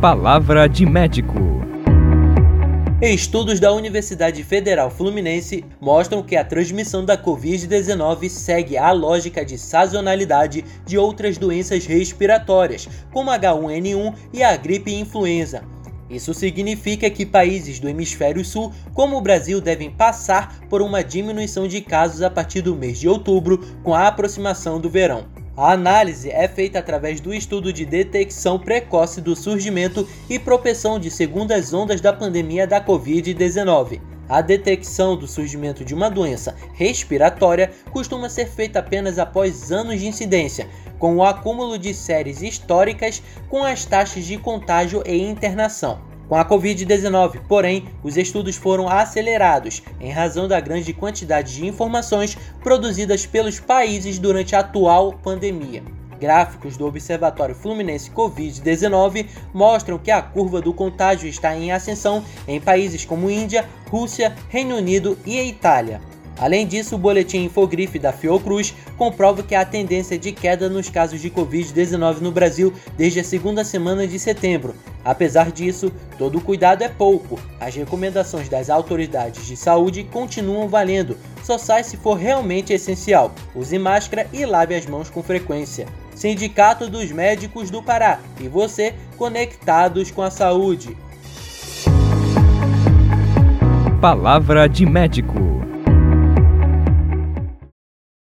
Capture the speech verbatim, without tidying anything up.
Palavra de médico. Estudos da Universidade Federal Fluminense mostram que a transmissão da covid dezenove segue a lógica de sazonalidade de outras doenças respiratórias, como H um N um e a gripe influenza. Isso significa que países do hemisfério sul, como o Brasil, devem passar por uma diminuição de casos a partir do mês de outubro, com a aproximação do verão. A análise é feita através do estudo de detecção precoce do surgimento e propensão de segundas ondas da pandemia da covid dezenove. A detecção do surgimento de uma doença respiratória costuma ser feita apenas após anos de incidência, com o acúmulo de séries históricas com as taxas de contágio e internação. Com a covid dezenove, porém, os estudos foram acelerados em razão da grande quantidade de informações produzidas pelos países durante a atual pandemia. Gráficos do Observatório Fluminense covid dezenove mostram que a curva do contágio está em ascensão em países como Índia, Rússia, Reino Unido e Itália. Além disso, o boletim Infogrife da Fiocruz comprova que há tendência de queda nos casos de covid dezenove no Brasil desde a segunda semana de setembro. Apesar disso, todo cuidado é pouco. As recomendações das autoridades de saúde continuam valendo. Só sai se for realmente essencial. Use máscara e lave as mãos com frequência. Sindicato dos Médicos do Pará e você conectados com a saúde. Palavra de médico.